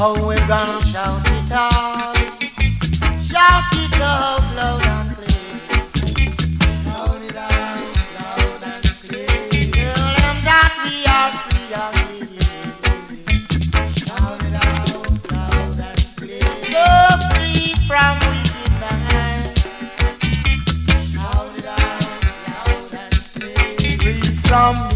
Oh, we're gonna shout it out. Shout it out loud and clear. Shout it out loud and clear. Tell them that we are free and clear. Shout it out loud and clear. So free from wicked man. Shout it out loud and clear. Free from